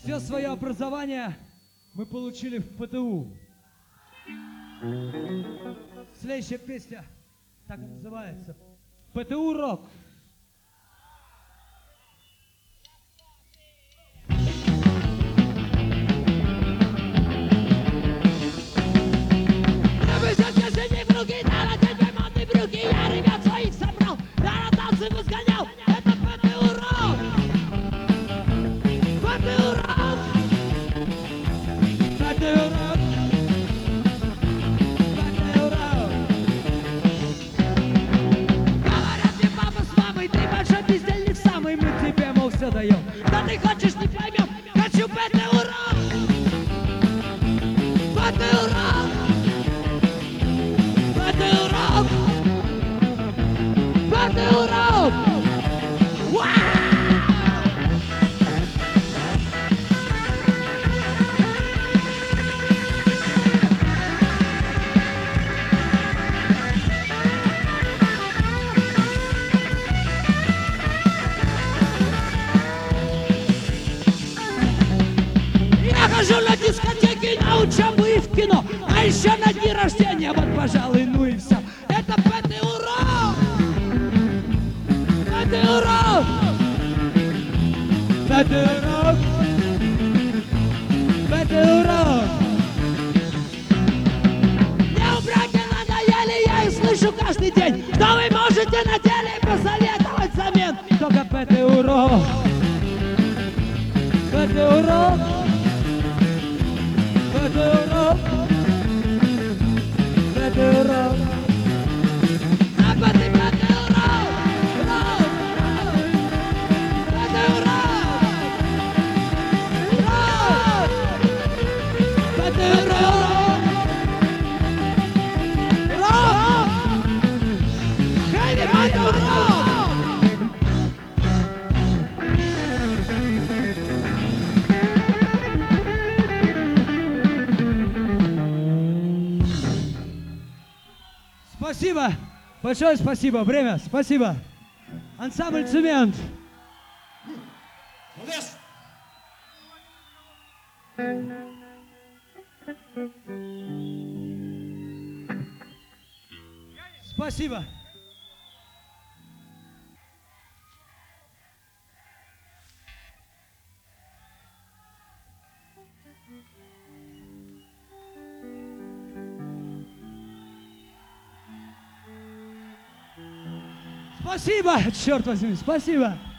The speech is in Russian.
Все свое образование мы получили в ПТУ. Следующая песня так и называется. ПТУ рок. Я ребят своих собрал, я на танцы возгонял. Это ПТУ рок. ПТУ рок. ПТУ рок. ПТУ рок. Говорят мне папа с мамой, ты большой бездельник самый, мы тебе, мол, все даем. Да ты хочешь, не поймем, хочу ПТУ рок. ПТУ рок. ПТУ рок. ПТУ рок. Я хожу на дискотеки, на учебу и в кино, а еще на дни рождения, вот, пожалуй, ну и все. Это ПТУ рок. ПТУ рок. ПТУ рок. ПТУ рок. Мне у брака надоели, я их слышу каждый день. Что вы можете на деле посоветовать взамен? Только ПТУ рок. ПТУ рок. ПТУ рок. ПТУ рок. Западный ПТУ рок. Рок. ПТУ рок. Рок. ПТУ рок. Рок. Хэви ПТУ рок. Спасибо. Большое спасибо. Время. Спасибо. Ансамбль «Цемент». Спасибо. Спасибо, черт возьми, спасибо.